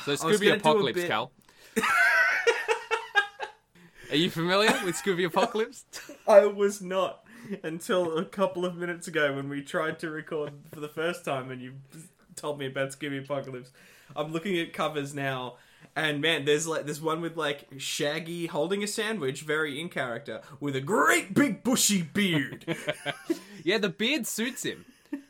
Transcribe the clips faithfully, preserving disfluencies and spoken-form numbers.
So I was Scooby gonna do a Apocalypse, bit- Cal. Are you familiar with Scooby Apocalypse? I was not until a couple of minutes ago when we tried to record for the first time and you told me about Scooby Apocalypse. I'm looking at covers now, and man, there's like there's one with like Shaggy holding a sandwich, very in character, with a great big bushy beard. Yeah, the beard suits him.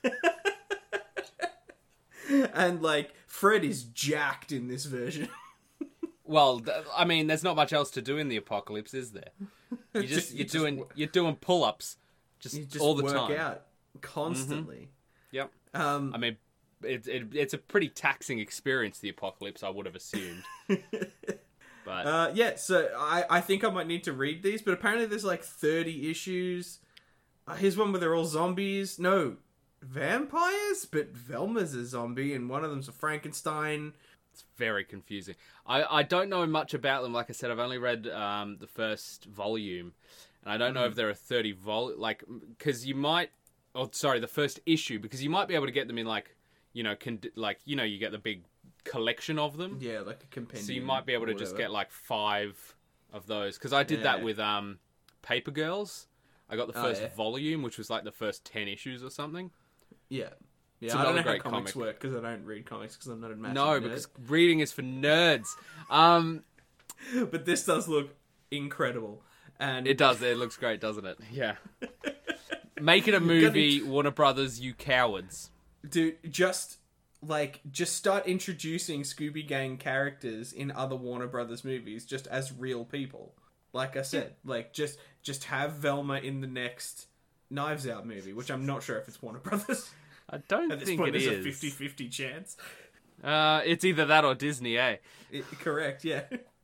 And like Fred is jacked in this version. Well, th- I mean, there's not much else to do in the apocalypse, is there? You just, Just- you you're just doing wo- you're doing pull-ups just, You just all the work time. out constantly. Yep. Um, I mean, it, it it's a pretty taxing experience, the apocalypse, I would have assumed. But Uh, yeah, so I, I think I might need to read these, but apparently there's like thirty issues. Uh, here's one where they're all zombies. No, vampires? But Velma's a zombie, and one of them's a Frankenstein. it's very confusing. I, I don't know much about them. Like I said, I've only read um, the first volume, and I don't know if there are thirty vol like because you might. Oh, sorry, the first issue, because you might be able to get them in like you know con- like you know you get the big collection of them. Yeah, like a compendium. So you might be able to or just whatever. get like five of those. Because I did that Yeah. with um, Paper Girls. I got the Oh, first yeah. volume, which was like the first ten issues or something. Yeah. Yeah, It's I don't another know how great comics comic. work, because I don't read comics, because I'm not a massive No, nerd. because reading is for nerds. Um, But this does look incredible. And it does. It looks great, doesn't it? Yeah. Make it a movie, Warner Brothers, you cowards. Dude, just like just start introducing Scooby Gang characters in other Warner Brothers movies just as real people. Like I said, like just just have Velma in the next Knives Out movie, which I'm not sure if it's Warner Brothers. I don't At this think point, it there's is. a fifty-fifty chance. Uh, it's either that or Disney, eh? It, correct, yeah.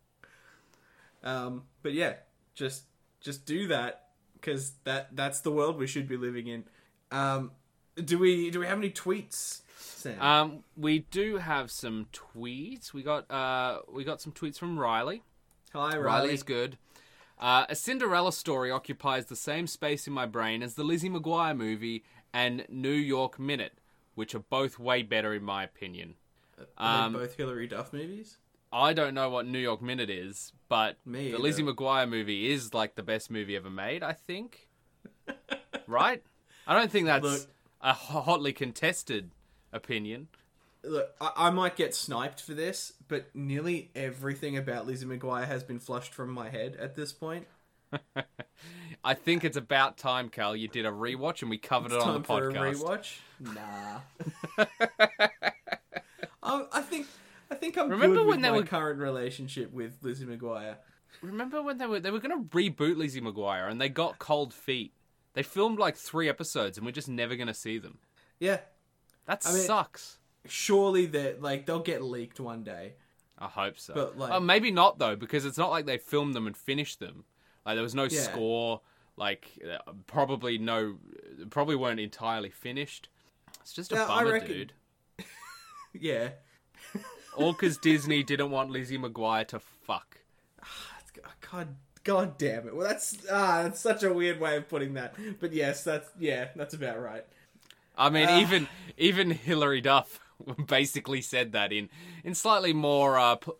Um, but yeah, just just do that, because that that's the world we should be living in. Um, do we do we have any tweets, Sam? Um, we do have some tweets. We got uh, we got some tweets from Riley. Hi, Riley. Riley's good. Uh, a Cinderella story occupies the same space in my brain as the Lizzie McGuire movie and New York Minute, which are both way better in my opinion. Are Um, they both Hilary Duff movies? I don't know what New York Minute is, but Me the either. Lizzie McGuire movie is like the best movie ever made, I think. Right? I don't think that's Look. a hotly contested opinion. Look, I, I might get sniped for this, but nearly everything about Lizzie McGuire has been flushed from my head at this point. I think it's about time, Cal. You did a rewatch and we covered it on Time the for a podcast. rewatch? Nah. I, I think I think I'm Remember good when with they my were- current relationship with Lizzie McGuire. Remember when they were they were going to reboot Lizzie McGuire and they got cold feet? They filmed like three episodes and we're just never going to see them. Yeah, That I mean- sucks. surely that like they'll get leaked one day. I hope so. But, like- oh, maybe not though, because it's not like they filmed them and finished them. Like there was no Yeah. score. Like uh, probably no, probably weren't entirely finished. It's just a Yeah, I bummer, reckon- dude. Yeah. All because Disney didn't want Lizzie McGuire to fuck. God, God damn it. Well, that's ah, that's such a weird way of putting that. But yes, that's yeah, that's about right. I mean, Ah. even even Hilary Duff basically said that in in slightly more uh, p-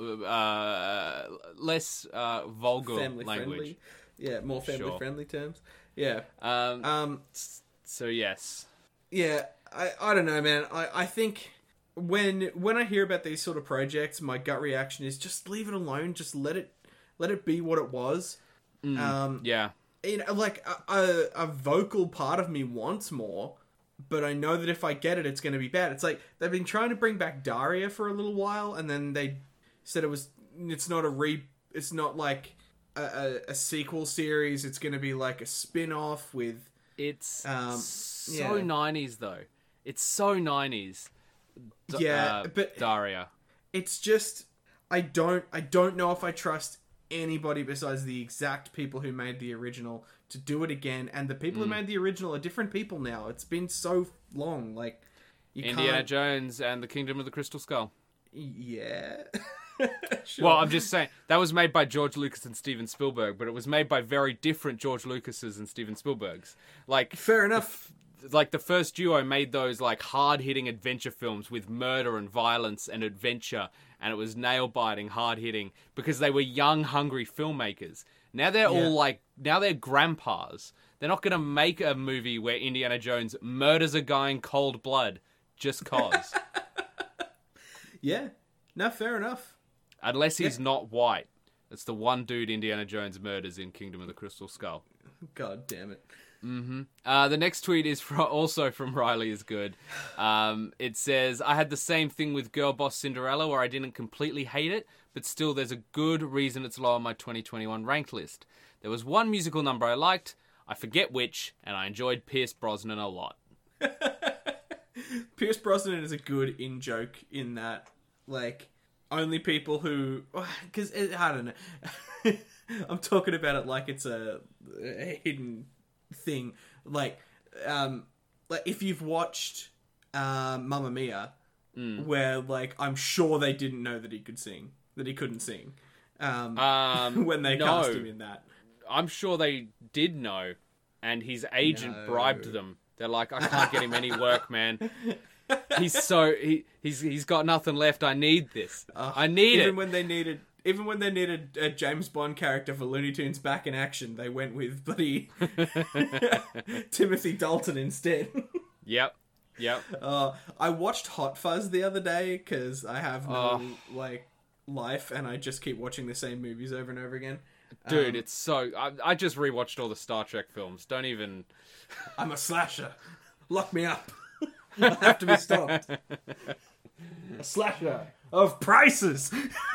uh less uh, vulgar Family language. friendly. Yeah, more family Sure. friendly terms. Yeah. Um, Um. so yes, Yeah. I. I don't know, man. I. I think when when I hear about these sort of projects, my gut reaction is just leave it alone. Just let it let it be what it was. Um. yeah, You know, like a, a a vocal part of me wants more, but I know that if I get it, it's going to be bad. It's like they've been trying to bring back Daria for a little while, and then they said it was it's not a re it's not like a, a, a sequel series. It's going to be like a spin-off with it's Um, so yeah. nineties though. It's so nineties. D- Yeah, uh, but- Daria. it's just I don't I don't know if I trust anybody besides the exact people who made the original to do it again, and the people who made the original are different people now. It's been so long, like you Indiana can't. Jones and the Kingdom of the Crystal Skull. Yeah. Sure. Well, I'm just saying that was made by George Lucas and Steven Spielberg, but it was made by very different George Lucases and Steven Spielbergs. Like fair enough. like the first duo made those like hard-hitting adventure films with murder and violence and adventure and it was nail-biting, hard-hitting, because they were young, hungry filmmakers. Now they're Yeah. all like, now they're grandpas. They're not going to make a movie where Indiana Jones murders a guy in cold blood just cause. Yeah. No, fair enough. Unless he's Yeah. not white. That's the one dude Indiana Jones murders in Kingdom of the Crystal Skull. God damn it. Mm-hmm. Uh, the next tweet is from, also from Riley is good. Um, it says, I had the same thing with Girl Boss Cinderella where I didn't completely hate it, but still there's a good reason it's low on my twenty twenty-one ranked list. There was one musical number I liked, I forget which, and I enjoyed Pierce Brosnan a lot. Pierce Brosnan is a good in-joke in that, like, only people who... Because, I don't know. I'm talking about it like it's a, a hidden thing. Like, um, like if you've watched um, Mamma Mia, Mm. where, like, I'm sure they didn't know that he could sing, that he couldn't sing, um, Um, when they no. cast him in that. I'm sure they did know, and his agent No. bribed them. They're like, I can't get him any work, man. He's so he he's he's got nothing left. I need this. Uh, I need even it. when they needed, even when they needed a James Bond character for Looney Tunes back in action, they went with bloody Timothy Dalton instead. Yep, yep. uh, I watched Hot Fuzz the other day because I have no Oh. like life, and I just keep watching the same movies over and over again. Dude, Um, it's so. I, I just rewatched all the Star Trek films. Don't even. I'm a slasher. Lock me up. I have to be stopped. A slasher of prices.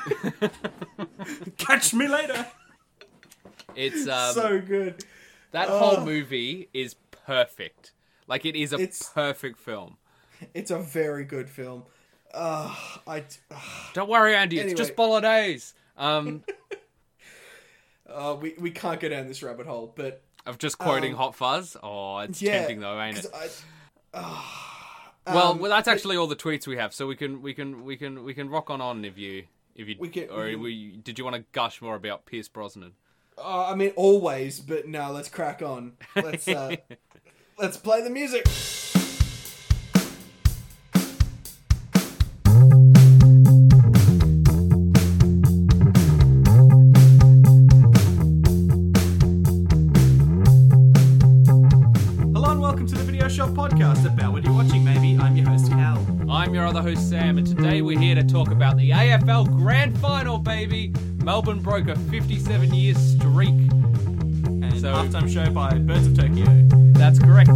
Catch me later. It's um. So good. that oh. whole movie is perfect. Like it is a It's- perfect film. It's a very good film. Uh, I. Uh, Don't worry, Andy. It's Anyway. just bolognese. Um, uh, we we can't go down this rabbit hole, but of just quoting Um, Hot Fuzz. Oh, it's yeah, tempting though, ain't it? 'cause I, uh, Well, um, well, that's actually all the tweets we have, so we can we can we can we can rock on on if you if you We can- or we can- we, did you want to gush more about Pierce Brosnan? uh, I mean, always, but no. Let's crack on. Let's uh, let's play the music. Hello and welcome to the Video Shop Podcast about what you're watching. Maybe I'm your host Cal. I'm your other host Sam, and today we're here to talk about the A F L Grand Final, baby. Melbourne broke a fifty-seven year streak. And So- halftime show by Birds of Tokyo. That's correct.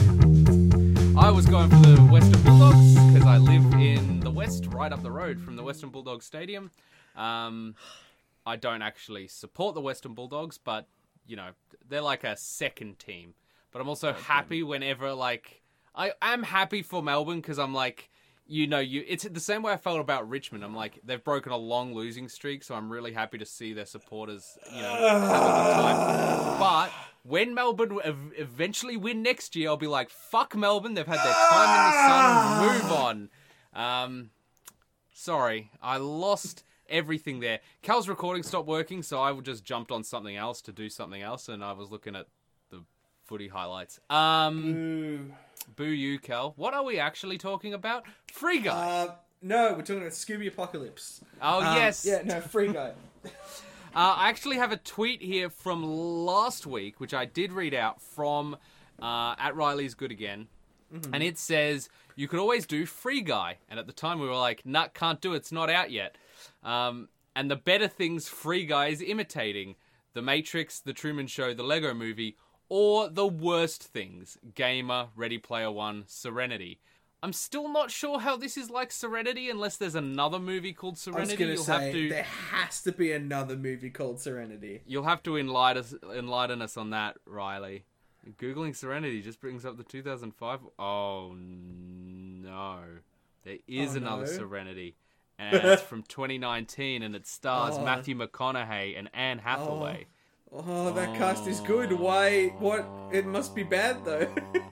I was going for the Western Bulldogs because I live in the West, right up the road from the Western Bulldogs Stadium. Um, I don't actually support the Western Bulldogs, but you know they're like a second team. But I'm also happy whenever like I am happy for Melbourne because I'm like. You know, you it's the same way I felt about Richmond. I'm like, they've broken a long losing streak, so I'm really happy to see their supporters, you know, have a good time. But when Melbourne ev- eventually win next year, I'll be like, fuck Melbourne, they've had their time in the sun, move on. Um, sorry, I lost everything there. Cal's recording stopped working, so I just jumped on something else to do something else, and I was looking at the footy highlights. Um... Ooh. Boo you, Cal. What are we actually talking about? Free Guy. Uh, no, we're talking about Scooby Apocalypse. oh, Um, yes. Yeah, no, Free Guy. Uh, I actually have a tweet here from last week, which I did read out from uh, at Riley's Good Again. Mm-hmm. And it says, you could always do Free Guy. And at the time we were like, nut, can't do it. It's not out yet. Um, and the better things Free Guy is imitating. The Matrix, The Truman Show, The Lego Movie, or the worst things, Gamer, Ready Player One, Serenity. I'm still not sure how this is like Serenity unless there's another movie called I was Serenity. going to You'll say, have to there has to be another movie called Serenity. you'll have to enlighten us, enlighten us on that, Riley. Googling Serenity just brings up the two thousand five. Oh no, there is Oh, another no. Serenity, and it's from twenty nineteen, and it stars Oh. Matthew McConaughey and Anne Hathaway. Oh, that cast is good. Why? What? It must be bad, though.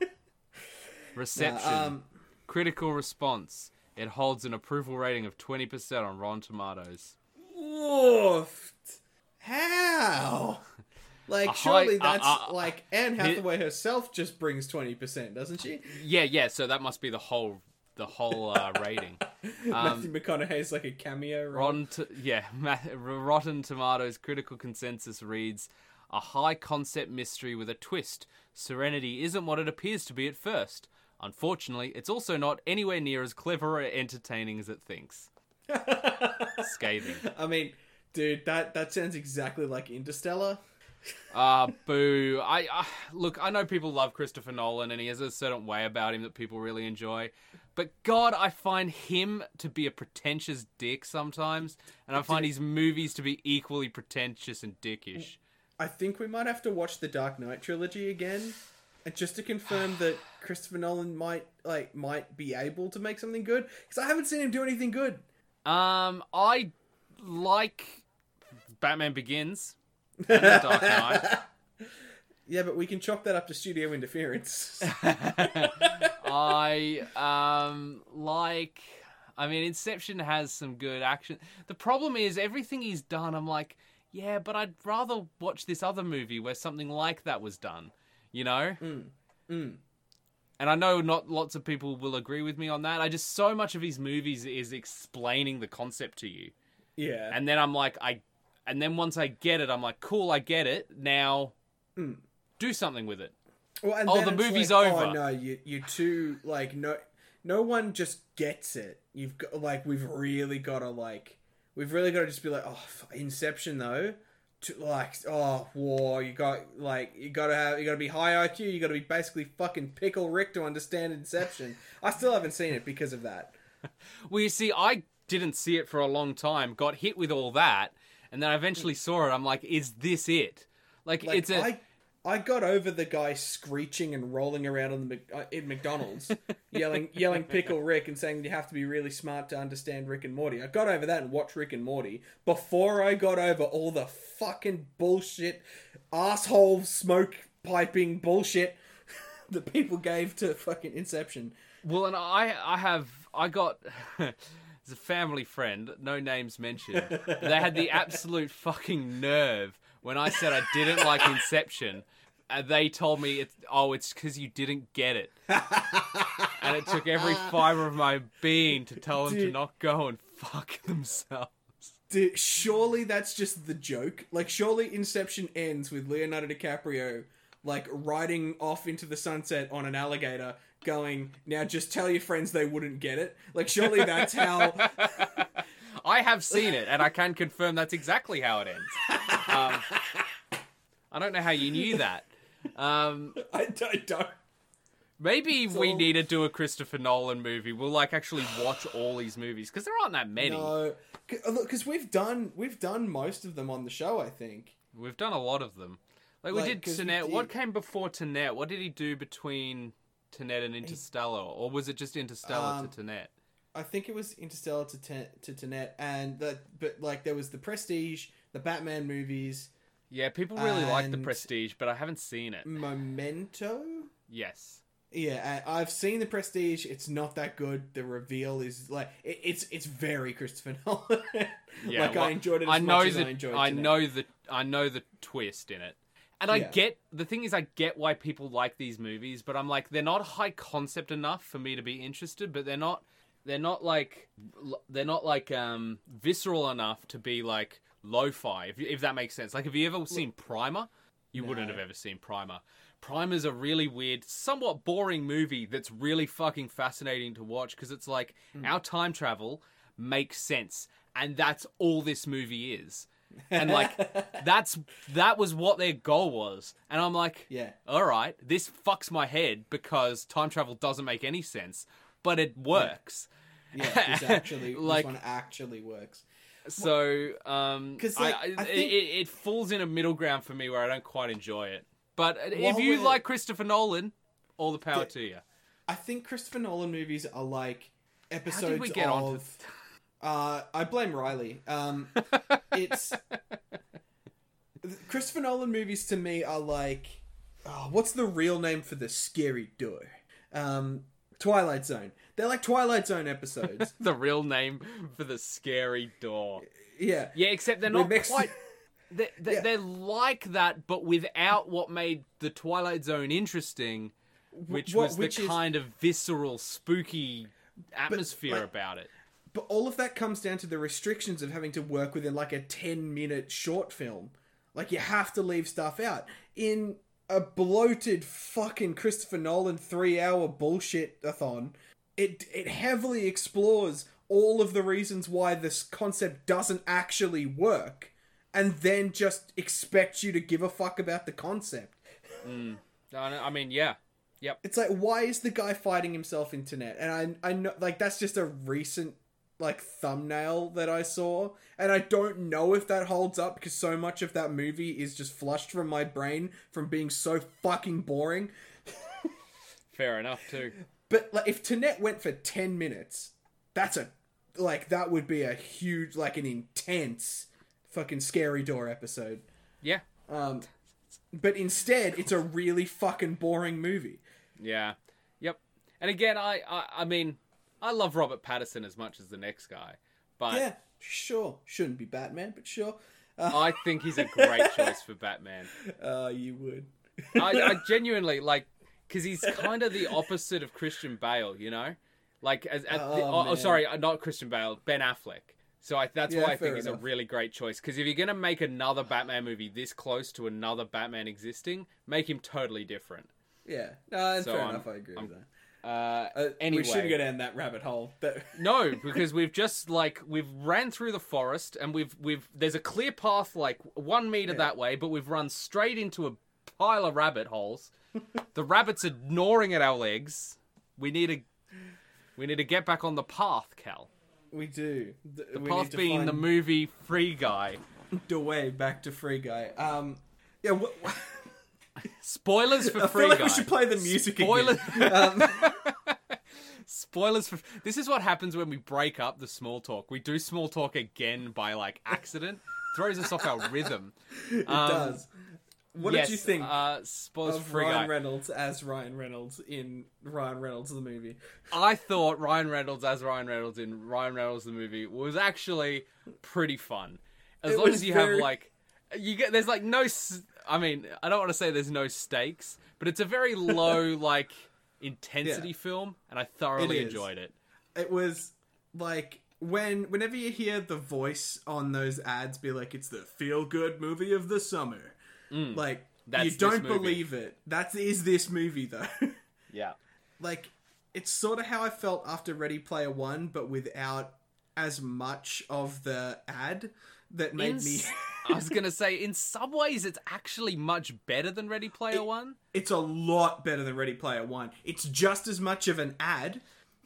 Reception. Nah, um, Critical response. It holds an approval rating of twenty percent on Rotten Tomatoes. woofed. How? Like, A surely high- uh, that's uh, like Anne Hathaway herself just brings twenty percent, doesn't she? Yeah, yeah, so that must be the whole the whole uh, rating. Matthew McConaughey's like a cameo. Right? Rotten, to- yeah, Rotten Tomatoes critical consensus reads, a high concept mystery with a twist. Serenity isn't what it appears to be at first. Unfortunately, it's also not anywhere near as clever or entertaining as it thinks. Scathing. I mean, dude, that, that sounds exactly like Interstellar. Ah, uh, boo. I uh, look, I know people love Christopher Nolan and he has a certain way about him that people really enjoy. But God, I find him to be a pretentious dick sometimes. And I find his movies to be equally pretentious and dickish. I think we might have to watch the Dark Knight trilogy again. And just to confirm that Christopher Nolan might like might be able to make something good. Because I haven't seen him do anything good. Um, I like Batman Begins. And the Dark Knight. Yeah, but we can chalk that up to studio interference. I um like I mean Inception has some good action. The problem is everything he's done I'm like, yeah, but I'd rather watch this other movie where something like that was done, you know? Mm. Mm. And I know not lots of people will agree with me on that. I just so much of his movies is explaining the concept to you. Yeah. And then I'm like I And then once I get it, I'm like, cool, I get it. Now, mm. do something with it. Well, and oh, then the it's movie's like, over. Oh, no, you, you're too, like, no no one just gets it. You've got, like, we've really got to, like, we've really got to just be like, oh, Inception, though. To, like, oh, war, you got, like, you got to have, you got to be high I Q, you got to be basically fucking Pickle Rick to understand Inception. I still haven't seen it because of that. Well, you see, I didn't see it for a long time, got hit with all that, and then I eventually saw it. I'm like, is this it? Like, Like, it's a... I, I got over the guy screeching and rolling around on the Mc- uh, in McDonald's, yelling yelling Pickle Rick and saying you have to be really smart to understand Rick and Morty. I got over that and watched Rick and Morty before I got over all the fucking bullshit, asshole smoke piping bullshit that people gave to fucking Inception. Well, and I, I have... I got... It's a family friend, no names mentioned. They had the absolute fucking nerve when I said I didn't like Inception. And they told me, it's, oh, it's because you didn't get it. And it took every fibre of my being to tell them Dude. to not go and fuck themselves. Dude, surely that's just the joke. Like, surely Inception ends with Leonardo DiCaprio, like, riding off into the sunset on an alligator, going, now just tell your friends they wouldn't get it. Like, surely that's how... I have seen it, and I can confirm that's exactly how it ends. Um, I don't know how you knew that. Um, I don't... don't. maybe we all- need to do a Christopher Nolan movie. We'll, like, actually watch all these movies, because there aren't that many. No. Because we've done, we've done most of them on the show, I think. We've done a lot of them. Like, we Like, did 'cause we Tenet. did- What came before Tenet? What did he do between Tenet and Interstellar? Or was it just Interstellar Um, to Tenet? I think it was Interstellar to ten, to Tenet, and that, but like there was the Prestige, the Batman movies, Yeah, people really like The and- Prestige, but I haven't seen it. Memento. Yes. Yeah, I- I've seen the Prestige. It's not that good. The reveal is like it, it's it's very Christopher Nolan. Yeah, like well, I enjoyed it as I know much as the, I enjoyed. I Tenet. know the I know the twist in it. And I Yeah. get the thing is I get why people like these movies, but I'm like they're not high concept enough for me to be interested, but they're not they're not like they're not like um visceral enough to be like lo-fi, if, if that makes sense. Like, have you ever seen Primer? You No. wouldn't have ever seen Primer. Primer's a really weird, somewhat boring movie that's really fucking fascinating to watch because it's like our time travel makes sense, and that's all this movie is. And like that's that was what their goal was, and I'm like, Yeah. all right, this fucks my head because time travel doesn't make any sense, but it works. Yeah, this actually Like- this one actually works. So, um, 'Cause, I, like, I, I think- it, it falls in a middle ground for me where I don't quite enjoy it. But if While you we're- like Christopher Nolan, all the power Yeah. to you. I think Christopher Nolan movies are like episodes we get of. onto- Uh, I blame Riley. Um, it's Christopher Nolan movies to me are like, oh, what's the real name for the scary duo? Um, Twilight Zone. They're like Twilight Zone episodes. The real name for the scary door. Yeah, Yeah, except they're We not mixed- quite. They're, they're, Yeah. they're like that, but without what made the Twilight Zone interesting, which what- was which the is- kind of visceral, spooky atmosphere like, about it. But all of that comes down to the restrictions of having to work within like a ten minute short film. Like you have to leave stuff out. In a bloated fucking Christopher Nolan three hour bullshit-a-thon, it, it heavily explores all of the reasons why this concept doesn't actually work, and then just expects you to give a fuck about the concept. Mm. I mean, yeah. Yep. It's like, why is the guy fighting himself internet? And I, I know, like, that's just a recent, like, thumbnail that I saw. And I don't know if that holds up because so much of that movie is just flushed from my brain from being so fucking boring. Fair enough, too. But, like, if Tenet went for ten minutes, that's a, like, that would be a huge, like, an intense fucking Scary Door episode. Yeah. Um, but instead, it's a really fucking boring movie. Yeah. Yep. And again, I, I, I mean, I love Robert Pattinson as much as the next guy, but yeah, sure, shouldn't be Batman, but sure. Uh, I think he's a great choice for Batman. Uh, you would. I, I genuinely like because he's kind of the opposite of Christian Bale, you know, like as, as Oh, the, oh, oh, man. sorry, not Christian Bale, Ben Affleck. So I, that's Yeah, why I fair think he's enough. a really great choice. Because if you're gonna make another Batman movie this close to another Batman existing, make him totally different. Yeah, no, that's So fair I'm- enough. I agree I'm- with that. Uh, Uh, anyway, we shouldn't go down that rabbit hole. But no, because we've just like we've ran through the forest and we've we've there's a clear path like one meter Yeah. that way, but we've run straight into a pile of rabbit holes. The rabbits are gnawing at our legs. We need to we need to get back on the path, Cal. we do. The The path being the movie Free Guy. the way back to Free Guy. Um, yeah. What, Spoilers for I Free feel like Guy. we should play the music Spoilers. again. Um, Spoilers for this is what happens when we break up the small talk. We do small talk again by like accident. Throws us off our rhythm. it Um, does. What yes, did you think Uh, spoilers of for Free Ryan Guy. Reynolds as Ryan Reynolds in Ryan Reynolds the movie? I thought Ryan Reynolds as Ryan Reynolds in Ryan Reynolds the movie was actually pretty fun. As It long was as you very- have like you get there's like no s- I mean, I don't want to say there's no stakes, but it's a very low like intensity Yeah. film and I thoroughly It is. enjoyed it. It was like when whenever you hear the voice on those ads be like, it's the feel good movie of the summer. Like That's you this don't movie. believe it. That is this movie though. Yeah. Like it's sort of how I felt after Ready Player One, but without as much of the ad that made In me. s- I was gonna say, in some ways, it's actually much better than Ready Player One. It's a lot better than Ready Player One. It's just as much of an ad,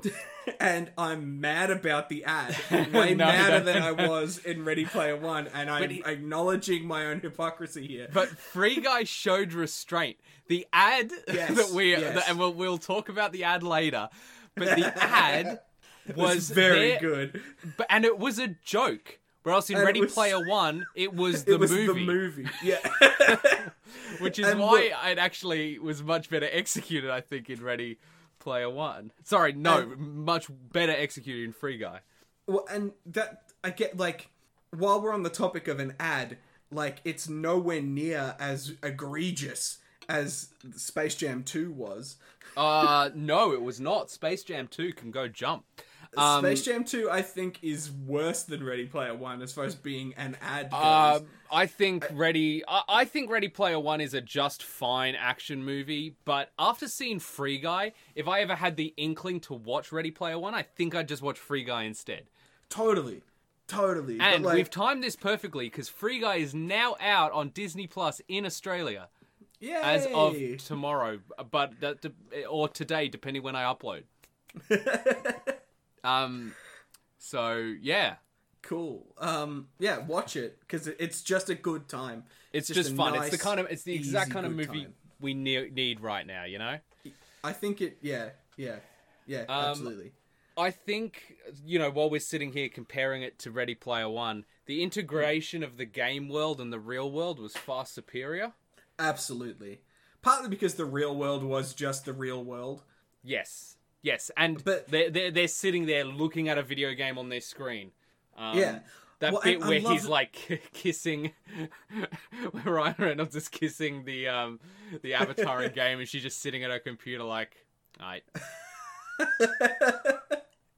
and I'm mad about the ad. Way No, madder no. than I was in Ready Player One, and I'm he- acknowledging my own hypocrisy here. But Free Guy showed restraint. The ad Yes, that we yes. that- and we'll, we'll talk about the ad later. But the ad was was very there- good. But and it was a joke. Whereas in And it Ready was- Player One, it was the It was movie, the movie. Yeah. which is And why look- it actually was much better executed, I think, in Ready Player One. Sorry, no, And- much better executed in Free Guy. Well, and that I get like while we're on the topic of an ad, like it's nowhere near as egregious as Space Jam two was. Uh, no, it was not. Space Jam two can go jump. Um, Space Jam two, I think, is worse than Ready Player One as far as being an ad goes. Uh, I think Ready. I, I think Ready Player One is a just fine action movie. But after seeing Free Guy, if I ever had the inkling to watch Ready Player One, I think I'd just watch Free Guy instead. Totally. Totally. But, And like, we've timed this perfectly because Free Guy is now out on Disney Plus in Australia yay! as of tomorrow, but that, or today, depending when I upload. Um. So yeah. Cool. Um, yeah, watch it because it's just a good time. It's just just, a fun. nice, it's the kind of it's the exact easy, kind of good movie time. we ne- need right now. You know. I think it. Yeah. Yeah. Yeah. Um, absolutely. I think, you know, while we're sitting here comparing it to Ready Player One, the integration of the game world and the real world was far superior. Absolutely. Partly because the real world was just the real world. Yes. Yes. And But- they're, they're, they're sitting there looking at a video game on their screen. Um, Yeah. That Well, bit and I where love he's that- like kissing, where Ryan Reynolds is kissing the um the avatar in game, and she's just sitting at her computer like, alright.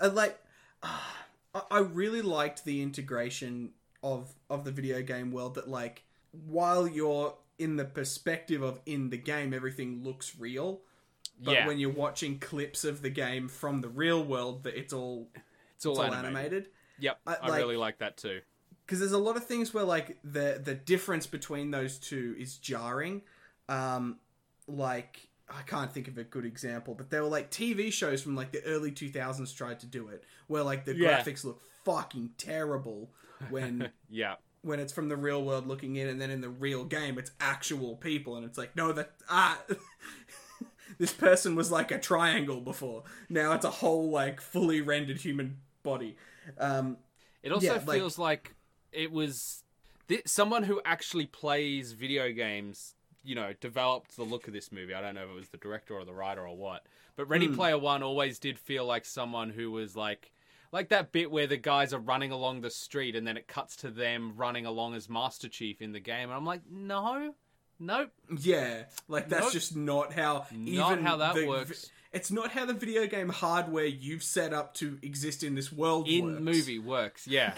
uh, like uh, I, I really liked the integration of of the video game world. That like while you're in the perspective of in the game, everything looks real. But yeah. when you're watching clips of the game from the real world, that it's all it's all, it's all animated. animated. Yep, I, I, I like, really like that too. Because there's a lot of things where like the the difference between those two is jarring. Um, like I can't think of a good example, but there were like T V shows from like the early two thousands tried to do it, where like the Yeah. graphics look fucking terrible when Yeah. when it's from the real world looking in, and then in the real game it's actual people, and it's like no, that ah. This person was like a triangle before. Now it's a whole like fully rendered human body. Um, It also yeah, like- feels like it was th- someone who actually plays video games, you know, developed the look of this movie. I don't know if it was the director or the writer or what, but Ready Hmm. Player One always did feel like someone who was like, like that bit where the guys are running along the street and then it cuts to them running along as Master Chief in the game, and I'm like, no, nope, Yeah, like that's Nope. just not how Not even how that the- works. It's not how the video game hardware you've set up to exist in this world in works. movie works, yeah.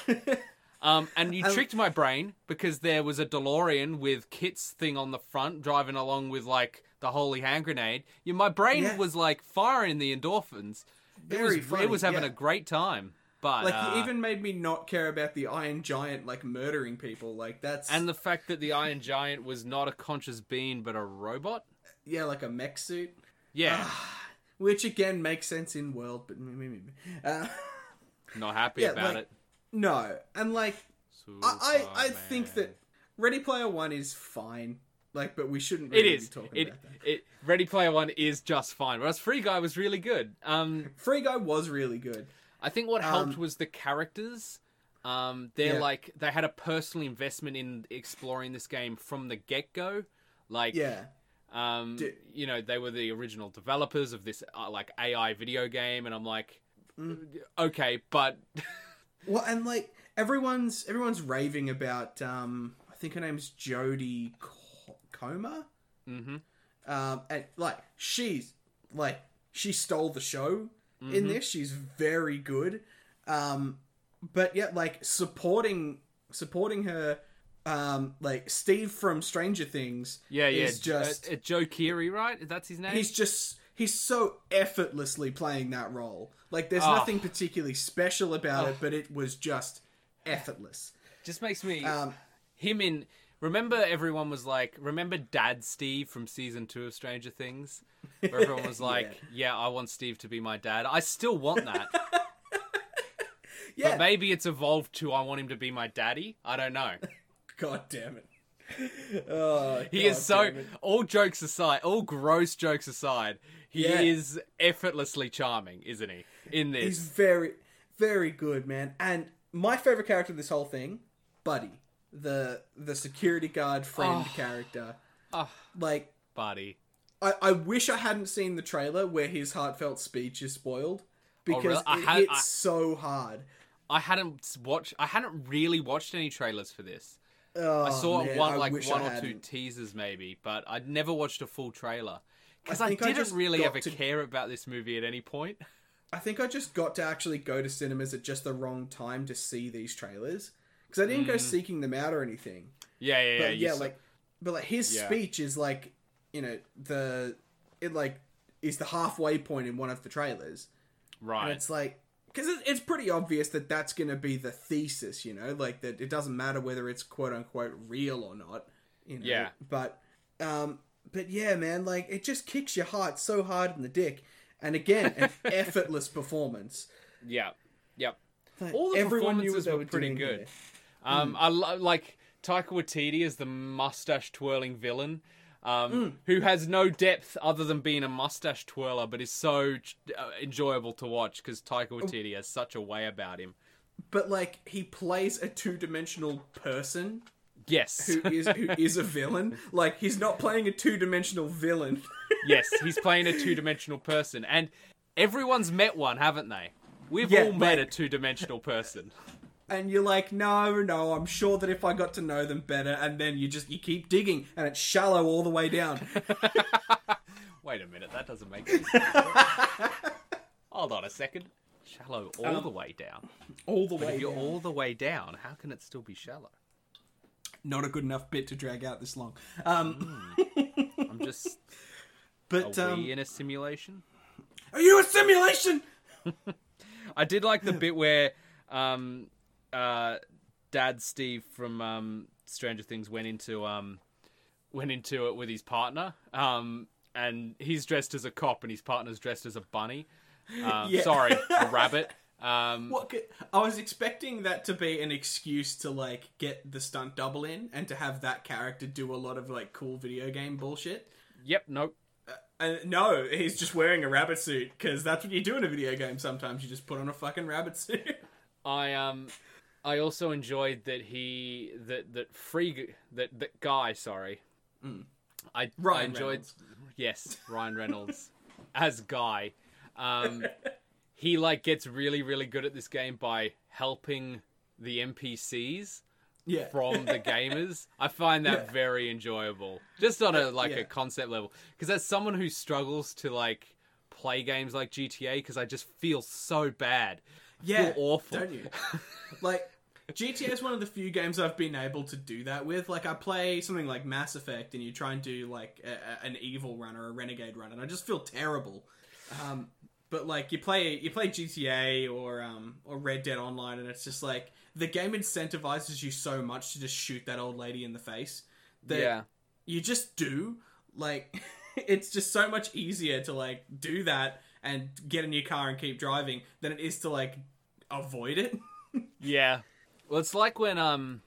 Um, and you Um, tricked my brain because there was a DeLorean with Kit's thing on the front driving along with like the holy hand grenade. Yeah, my brain Yeah. was like firing the endorphins. It Very was, funny, it was having yeah. a great time. But Like uh, it even made me not care about the Iron Giant like murdering people. Like that's and the fact that the Iron Giant was not a conscious being but a robot. yeah, like a mech suit, Yeah, which again makes sense in world, but uh, not happy yeah, about like- it. no. And like I, I, I think Superman. that Ready Player One is fine. Like, but we shouldn't It really is. be talking It, about that. it Ready Player One is just fine, whereas Free Guy was really good. Um, Free Guy was really good. I think what helped Um, was the characters. Um, they're Yeah. like they had a personal investment in exploring this game from the get go. Like, Yeah. um, D- you know, they were the original developers of this uh, like A I video game, and I'm like, Mm. okay, but Well, and like everyone's everyone's raving about. Um, I think her name's Jodie Co- Comer. Mhm. Um, and like she's like she stole the show Mm-hmm. in this. She's very good. Um, but yeah, like supporting supporting her. Um, like Steve from Stranger Things. yeah, yeah, is just uh, uh, Joe Keery, right? That's his name. he's just he's so effortlessly playing that role. Like there's Oh. nothing particularly special about Oh. it, but it was just effortless. Just makes me Um, him in. Remember, everyone was like, remember Dad Steve from season two of Stranger Things, where everyone was like, yeah. I want Steve to be my dad. I still want that. yeah. But maybe it's evolved to I want him to be my daddy. I don't know. God damn it. Oh, He God is so. damn it. All jokes aside, all gross jokes aside, he Yeah. is effortlessly charming, isn't he? In this, He's very, very good, man. And my favorite character of this whole thing, Buddy, the the security guard friend Oh. character. Oh. Like, buddy. I, I wish I hadn't seen the trailer where his heartfelt speech is spoiled because really? I it had- hits I- so hard. I hadn't watched. I hadn't really watched any trailers for this. Oh, I saw man, one, I like wish one I or two hadn't. teasers, maybe, but I'd never watched a full trailer because I I, think I didn't just really got ever to- care about this movie at any point. I think I just got to actually go to cinemas at just the wrong time to see these trailers because I didn't go seeking them out or anything. Yeah, yeah, yeah. But you yeah, saw- like, but like his Yeah. speech is like, you know, the it like is the halfway point in one of the trailers, and right. it's like because it, it's pretty obvious that that's going to be the thesis, you know, like that it doesn't matter whether it's quote unquote real or not, you know. Yeah. But, um, but yeah, man, like it just kicks your heart so hard in the dick, and again, an effortless performance. Yeah, yep. Like, All the everyone knew what performances they were were pretty doing good. here. Um, I lo- like Taika Waititi as the mustache twirling villain, um, Hmm. who has no depth other than being a mustache twirler, but is so uh, enjoyable to watch because Taika Oh. Waititi has such a way about him. But like he plays a two-dimensional person Yes, who is who is a villain. Like he's not playing a two-dimensional villain. yes, he's playing a two-dimensional person, and everyone's met one, haven't they? We've Yeah, all met like- a two-dimensional person. And you're like, no, no, I'm sure that if I got to know them better, and then you just you keep digging, and it's shallow all the way down. Wait a minute, that doesn't make any sense. Hold on a second. Shallow all Um, the way down. All the But way if you're down. all the way down, how can it still be shallow? Not a good enough bit to drag out this long. Um, I'm just. but Are um, we in a simulation? are you a simulation? I did like the bit where um, uh, Dad Steve from um, Stranger Things went into um, went into it with his partner, um, and he's dressed as a cop, and his partner's dressed as a bunny. Um, Yeah. Sorry, a rabbit. Um, What could, I was expecting that to be an excuse to like get the stunt double in and to have that character do a lot of like cool video game bullshit. Yep. Nope. Uh, no, he's just wearing a rabbit suit because that's what you do in a video game. Sometimes you just put on a fucking rabbit suit. I um, I also enjoyed that he that that free that that guy. Sorry, Mm. I Ryan I enjoyed. Reynolds. Yes, Ryan Reynolds as Guy. Um, he like gets really really good at this game by helping the N P Cs Yeah. from the gamers. I find that Yeah. very enjoyable, just on a like Yeah. a concept level. Because as someone who struggles to like play games like G T A, because I just feel so bad. I Yeah, feel awful. don't you? Like, G T A is one of the few games I've been able to do that with. Like, I play something like Mass Effect, and you try and do like a, a- an evil run or a renegade run, and I just feel terrible. Um, but like, you play you play G T A or um or Red Dead Online, and it's just like the game incentivizes you so much to just shoot that old lady in the face that Yeah. you just do. Like, it's just so much easier to like do that and get in your car and keep driving than it is to like avoid it. Yeah. Well, it's like when um.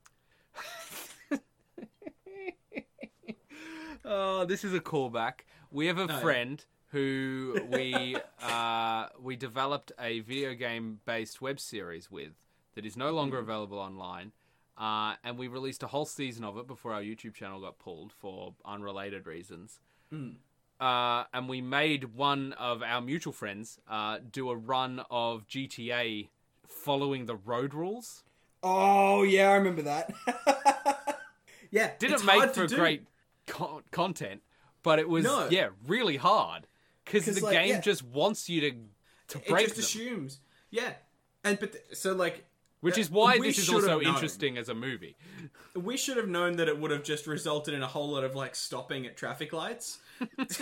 Oh, this is a callback. We have a Oh. friend who we uh, we developed a video game based web series with that is no longer available online, uh, and we released a whole season of it before our YouTube channel got pulled for unrelated reasons. Mm. Uh, and we made one of our mutual friends uh, do a run of G T A following the road rules. Oh yeah, I remember that. Yeah, Didn't it's make hard to for do. great co- content, but it was No. yeah really hard because 'Cause, the like, game yeah. just wants you to to It break just them, assumes, yeah, and but th- so like, which uh, is why we this is should also have known. interesting as a movie. We should have known that it would have just resulted in a whole lot of like stopping at traffic lights. But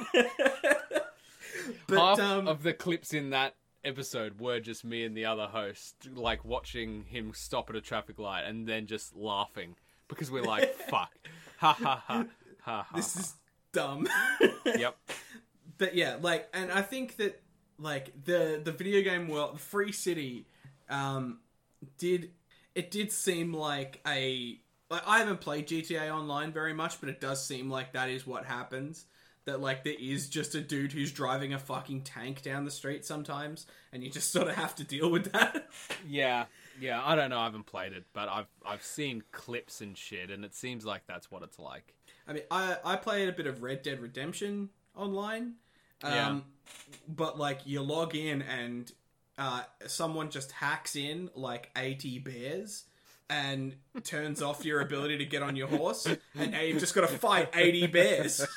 Half um, of the clips in that episode were just me and the other host like watching him stop at a traffic light and then just laughing because we're like fuck ha ha ha ha ha. this is dumb. Yep. But yeah, like, and I think that like the the video game world, Free City, um, did it did seem like a like I haven't played G T A Online very much, but it does seem like that is what happens. That like there is just a dude who's driving a fucking tank down the street sometimes, and you just sort of have to deal with that. Yeah, yeah. I don't know. I haven't played it, but I've I've seen clips and shit, and it seems like that's what it's like. I mean, I I played a bit of Red Dead Redemption Online, um, Yeah. but like you log in and uh, someone just hacks in like eighty bears and turns off your ability to get on your horse, and now you've just got to fight eighty bears.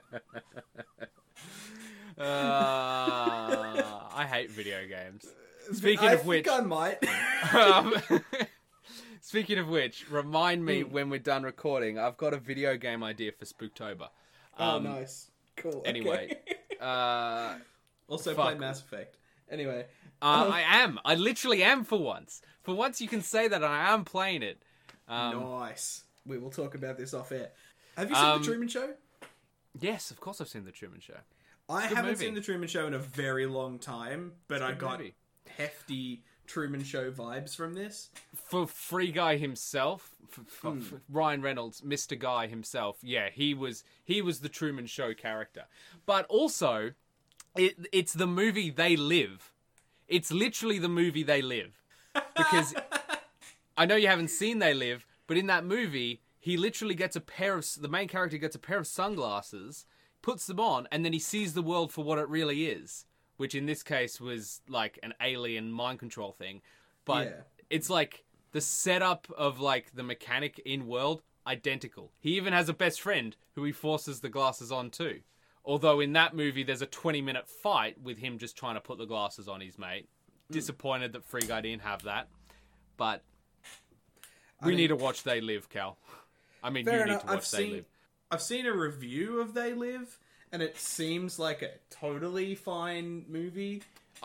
Uh, I hate video games. Speaking I of which, think I might. um, speaking of which, remind me Mm. when we're done recording. I've got a video game idea for Spooktober. Oh, Um, nice, cool. okay. Anyway, uh, also fuck. play Mass Effect. Anyway, uh, Um, I am. I literally am for once. For once, you can say that I am playing it. Um, nice. We will talk about this off air. Have you seen Um, the Truman Show? Yes, of course I've seen The Truman Show. I good haven't movie. seen the Truman Show in a very long time, but I good got movie. hefty Truman Show vibes from this. For Free Guy himself, for, for, Hmm. for Ryan Reynolds, Mister Guy himself, yeah, he was he was the Truman Show character. But also, it, it's the movie They Live. It's literally the movie They Live. Because I know you haven't seen They Live, but in that movie, he literally gets a pair of... The main character gets a pair of sunglasses, puts them on, and then he sees the world for what it really is. Which in this case was like an alien mind control thing. But Yeah. it's like the setup of like the mechanic in world, identical. He even has a best friend who he forces the glasses on too. Although in that movie there's a twenty minute fight with him just trying to put the glasses on his mate. disappointed that Free Guy didn't have that. But we mean- need to watch They Live, Cal. I mean, Fair you need enough. to watch I've They seen Live. I've seen a review of They Live, and it seems like a totally fine movie.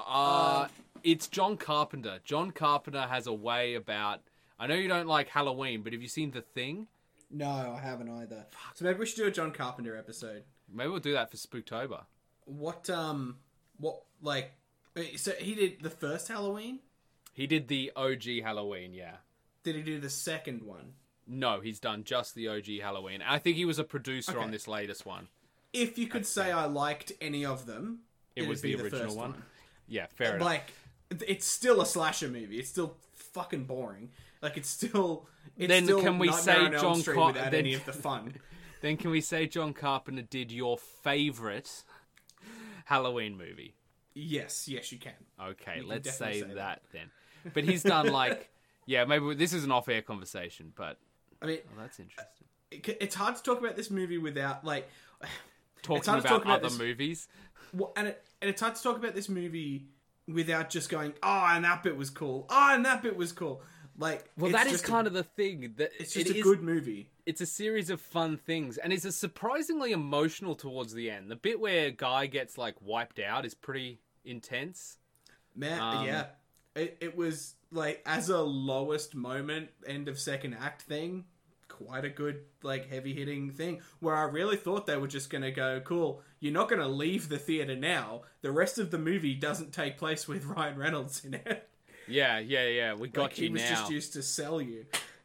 Uh, it's John Carpenter. John Carpenter has a way about... I know you don't like Halloween, but have you seen The Thing? No, I haven't either. So maybe we should do a John Carpenter episode. Maybe we'll do that for Spooktober. What um what like so he did the first Halloween? He did the O G Halloween, yeah. Did he do the second one? No, he's done just the O G Halloween. I think he was a producer Okay. on this latest one. If you could say I liked any of them, It it'd was be the original first one. Yeah, fair enough. Like it's still a slasher movie. It's still fucking boring. Like it's still it's Then still can we Nightmare say on Elm John Street Car- without then- any of the fun? Then can we say John Carpenter did your favourite Halloween movie? Yes, yes you can. Okay, You can let's definitely say, say that then. But he's done like... Yeah, maybe this is an off-air conversation, but... I mean, Oh, that's interesting. it, it's hard to talk about this movie without like Talking hard to about talk about other this- movies. well, and it, and it's hard to talk about this movie without just going, oh, and that bit was cool. Oh, and that bit was cool. Like, Well, it's that is just kind a, of the thing. That it's just it a is- good movie. It's a series of fun things, and it's a surprisingly emotional towards the end. The bit where Guy gets like wiped out is pretty intense. Man, Um, yeah, it it was like as a lowest moment, end of second act thing. Quite a good, like, heavy hitting thing. Where I really thought they were just gonna go, cool. You're not gonna leave the theater now. The rest of the movie doesn't take place with Ryan Reynolds in it. Yeah, yeah, yeah. We got Like, you he was now. just used to sell you.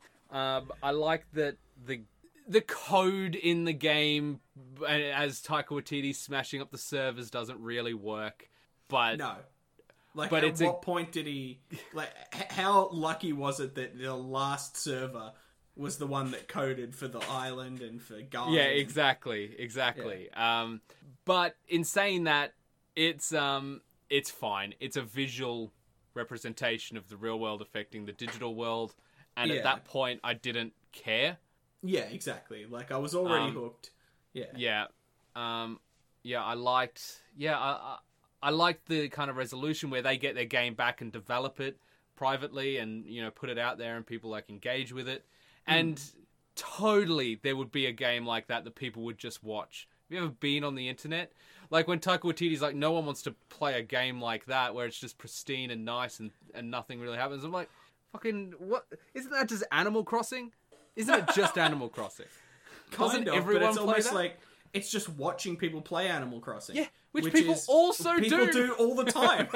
Um, I like that the the code in the game, and as Taika Waititi smashing up the servers, doesn't really work. But No. Like, But at it's a- what point did he... Like, h- how lucky was it that the last server was the one that coded for the island and for Guy? yeah, and- exactly, exactly. Um, but in saying that, it's um, it's fine. It's a visual representation of the real world affecting the digital world, and Yeah. at that point, I didn't care. Yeah, exactly. Like, I was already Um, hooked. Yeah. Yeah, um, yeah, I liked. Yeah, I, I I liked the kind of resolution where they get their game back and develop it privately, and you know put it out there, and people like engage with it. And totally, there would be a game like that that people would just watch. Have you ever been on the internet? Like when Taika Waititi's like, no one wants to play a game like that where it's just pristine and nice and, and nothing really happens. I'm like, fucking, what? Isn't that just Animal Crossing? Isn't it just Animal Crossing? Kind Doesn't of, everyone but it's play almost that? like... It's just watching people play Animal Crossing. Yeah, which people is- also people do. do all the time.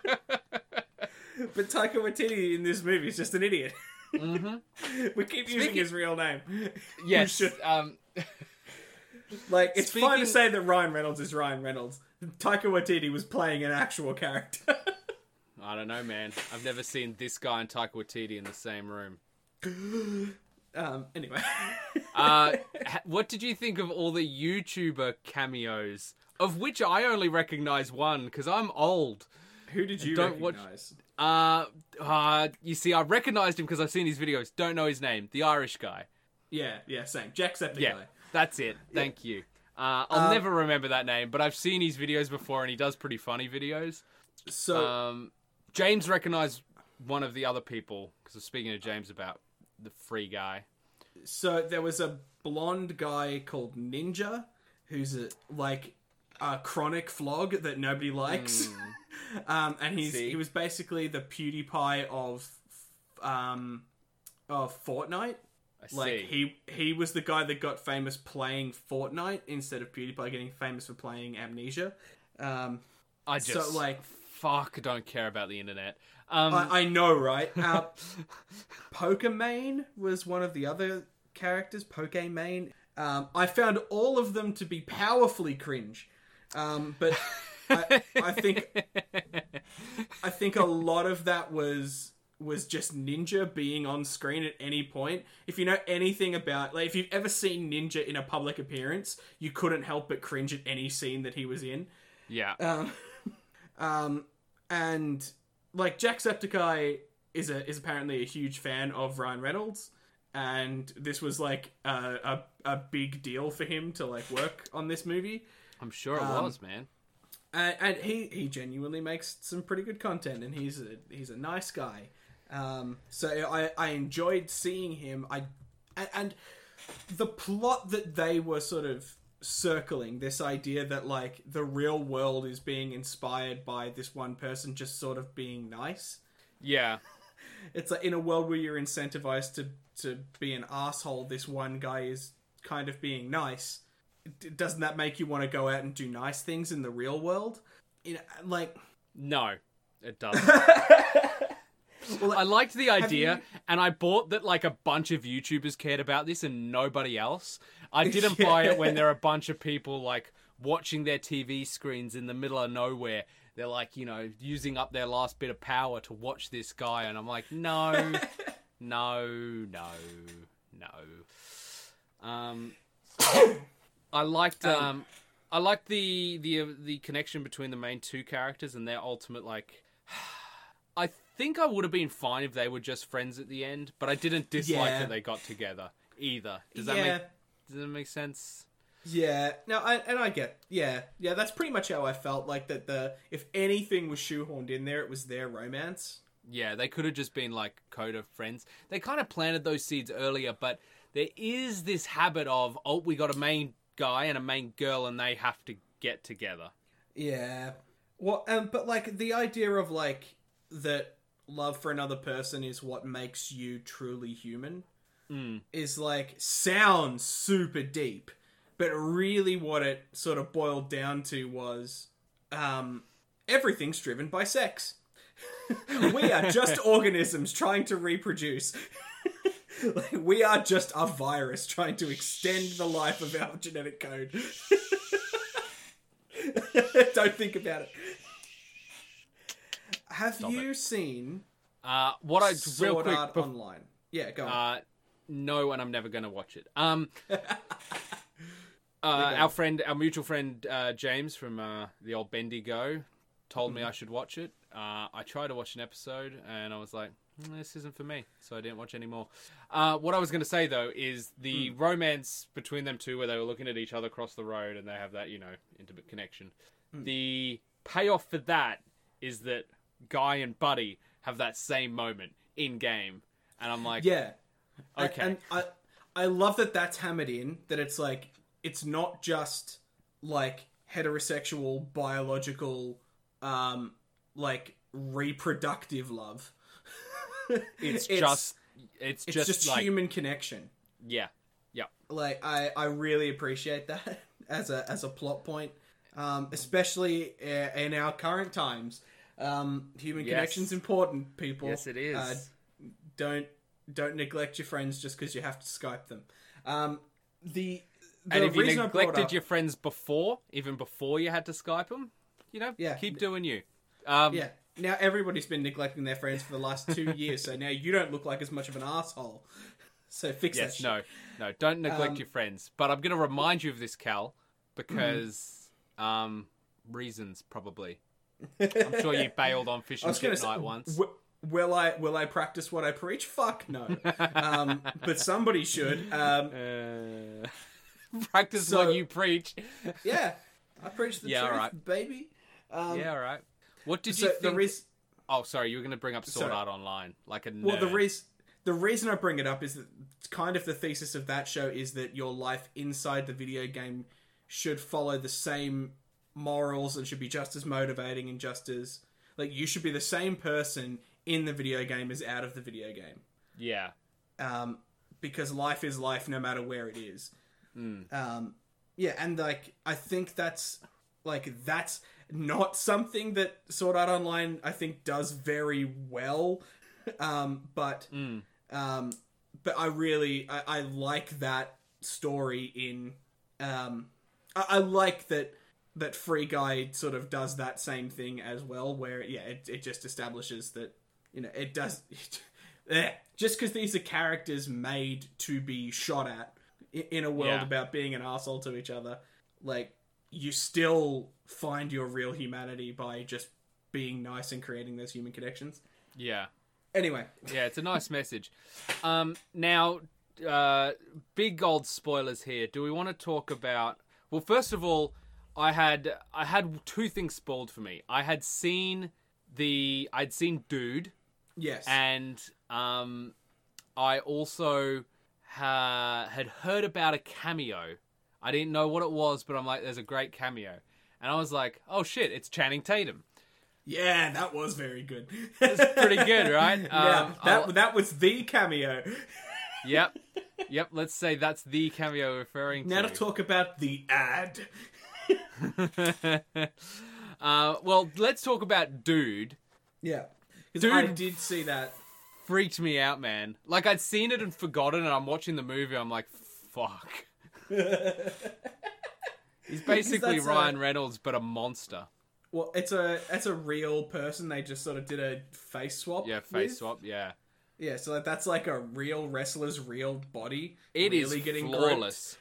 But Taika Waititi in this movie is just an idiot. Mm-hmm. We keep using Speaking- his real name. Yes. We should- Um, Like, it's fine Speaking- to say that Ryan Reynolds is Ryan Reynolds. Taika Waititi was playing an actual character. I don't know, man. I've never seen this guy and Taika Waititi in the same room. um, anyway. Uh, ha- what did you think of all the YouTuber cameos, of which I only recognize one because I'm old? Who did you Don't watch- recognize? Uh, uh, you see, I recognized him because I've seen his videos. Don't know his name. The Irish guy. Yeah, yeah, same. Jacksepticeye. Yeah, that's it. Thank you. Uh, I'll Um, never remember that name, but I've seen his videos before, and he does pretty funny videos. So, Um, James recognized one of the other people because I was speaking to James about the free guy. so there was a blonde guy called Ninja, who's a, like a chronic flog that nobody likes. um, and he's See? he was basically the PewDiePie of um of Fortnite. I see. Like he he was the guy that got famous playing Fortnite instead of PewDiePie getting famous for playing Amnesia. Um, I so, just like- fuck don't care about the internet. Um, I, I know, right? Uh, Pokemane was one of the other characters. Pokemane. Um, I found all of them to be powerfully cringe, um, but I, I think I think a lot of that was was just Ninja being on screen at any point. If you know anything about, like, if you've ever seen Ninja in a public appearance, you couldn't help but cringe at any scene that he was in. yeah. Um, um, and like Jacksepticeye is a is apparently a huge fan of Ryan Reynolds, and this was like a a, a big deal for him to like work on this movie. I'm sure it um, was, man. and, and he he genuinely makes some pretty good content, and he's a he's a nice guy. Um, so I I enjoyed seeing him. I and, and the plot that they were sort of circling, this idea that like the real world is being inspired by this one person just sort of being nice. Yeah. It's like in a world where you're incentivized to, to be an asshole, this one guy is kind of being nice. D- doesn't that make you want to go out and do nice things in the real world? You know, like... No, it doesn't. Well, I liked the idea, you... and I bought that like a bunch of YouTubers cared about this and nobody else. I didn't yeah. buy it when there are a bunch of people like watching their T V screens in the middle of nowhere. They're like, you know, using up their last bit of power to watch this guy, and I'm like, no, no, no, no. Um, I liked, um, I liked the the the connection between the main two characters and their ultimate like. I think I would have been fine if they were just friends at the end, but I didn't dislike yeah. that they got together either. Does that yeah. make does that make sense? Yeah, no, I, and I get, yeah, yeah, that's pretty much how I felt. Like that, the if anything was shoehorned in there, it was their romance. Yeah, they could have just been like Coda friends. They kind of planted those seeds earlier, but there is this habit of, oh, we got a main guy and a main girl, and they have to get together. Yeah, well, um, but like the idea of like that love for another person is what makes you truly human mm. is like sounds super deep. But really what it sort of boiled down to was um, everything's driven by sex. We are just organisms trying to reproduce. Like, we are just a virus trying to extend the life of our genetic code. Don't think about it. Have Stop you it. seen uh, what I Sword real quick Art bef- Online? Yeah, go on. Uh, no, and I'm never going to watch it. Um... Uh, our friend, our mutual friend uh, James from uh, the old Bendigo told me I should watch it. Uh, I tried to watch an episode and I was like, mm, this isn't for me, so I didn't watch any more. Uh, what I was going to say though is the mm. romance between them two, where they were looking at each other across the road and they have that, you know, intimate connection. Mm. The payoff for that is that Guy and Buddy have that same moment in game, and I'm like, yeah, okay. And, and I, I love that that's hammered in. That it's like. It's not just, like, heterosexual, biological, um, like, reproductive love. It's, it's just... It's, it's just, just like, human connection. Yeah. Yeah. Like, I, I really appreciate that as a as a plot point. Um, especially in our current times. Um, human yes. connection's important, people. Yes, it is. Uh, don't, don't neglect your friends just because you have to Skype them. Um, the... The and if you neglected up, your friends before, even before you had to Skype them, you know, yeah. keep doing you. Um, yeah. Now everybody's been neglecting their friends for the last two years, so now you don't look like as much of an asshole. So fix yes, that shit. no, no, don't neglect um, your friends. But I'm going to remind you of this, Cal, because mm. um, reasons probably. I'm sure you bailed on Fish and Chip say, Night once. W- will I? Will I practice what I preach? Fuck no. um, but somebody should. Um, uh... Practice so, what you preach. Yeah, I preach the yeah, truth, right. baby. Um, yeah, all right. What did so you think? The res- oh, sorry, you were going to bring up Sword sorry. Art Online, like a nerd. Well, the reason the reason I bring it up is that kind of the thesis of that show is that your life inside the video game should follow the same morals and should be just as motivating and just as like you should be the same person in the video game as out of the video game. Yeah. Um, because life is life no matter where it is. Mm. Um, yeah, and like I think that's like that's not something that Sword Art Online I think does very well. Um, but mm. um, but I really I, I like that story in um, I, I like that that Free Guy sort of does that same thing as well, where yeah, it it just establishes that you know it does it, just because these are characters made to be shot at. In a world yeah. about being an arsehole to each other, like, you still find your real humanity by just being nice and creating those human connections. Yeah. Anyway. Yeah, it's a nice message. Um, now, uh, big old spoilers here. Do we want to talk about... Well, first of all, I had I had two things spoiled for me. I had seen the I'd seen Dude, Yes. and um, I also ha- had heard about a cameo. I didn't know what it was, but I'm like, there's a great cameo, and I was like, oh shit, it's Channing Tatum. Yeah, that was very good. It's pretty good, right? Yeah, Um, that I'll- that was the cameo. Yep, yep. Let's say that's the cameo we're referring to. Now to talk about the ad. uh, well, let's talk about Dude. Yeah. Dude- Dude, I did see that. Freaked me out, man. Like, I'd seen it and forgotten, and I'm watching the movie, I'm like, fuck. He's basically That's a- Ryan Reynolds, but a monster. Well, it's a it's a real person. They just sort of did a face swap. Yeah, face with. swap, yeah. Yeah, so like, that's like a real wrestler's real body. It is really getting flawless.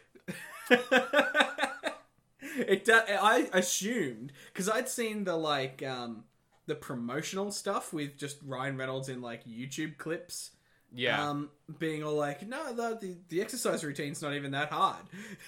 It do- I assumed because I'd seen the like um the promotional stuff with just Ryan Reynolds in like YouTube clips. Yeah. Um, being all like, no, the the, the exercise routine's not even that hard.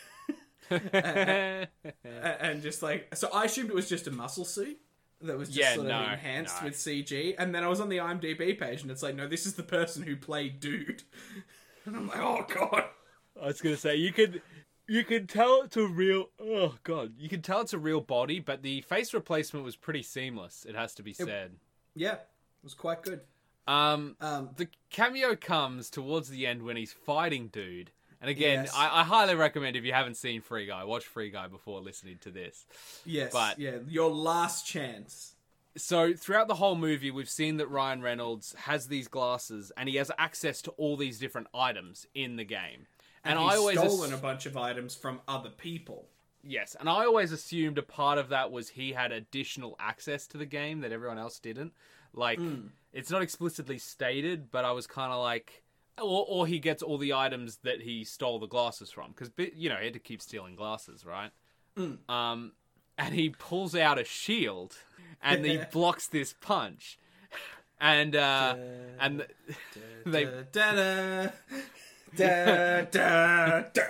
and, and just like, so I assumed it was just a muscle suit that was just Yeah, sort no, of enhanced no. with C G. And then I was on the IMDb page, and it's like, no, this is the person who played Dude. And I'm like, oh god. I was gonna say, you could... You can tell it's a real... Oh, God. You can tell it's a real body, but the face replacement was pretty seamless, it has to be said. Yeah, it was quite good. Um, Um, the cameo comes towards the end when he's fighting Dude. And again, Yes. I, I highly recommend if you haven't seen Free Guy, watch Free Guy before listening to this. yes, but- yeah, your last chance. So throughout the whole movie, we've seen that Ryan Reynolds has these glasses and he has access to all these different items in the game. And, And, he's I always stolen ass- a bunch of items from other people. Yes, and I always assumed a part of that was he had additional access to the game that everyone else didn't. Like, it's not explicitly stated, but I was kind of like... Or, or he gets all the items that he stole the glasses from. Because, you know, he had to keep stealing glasses, right? Um, and he pulls out a shield, and he blocks this punch. And, uh... and they... Da, da, da, da.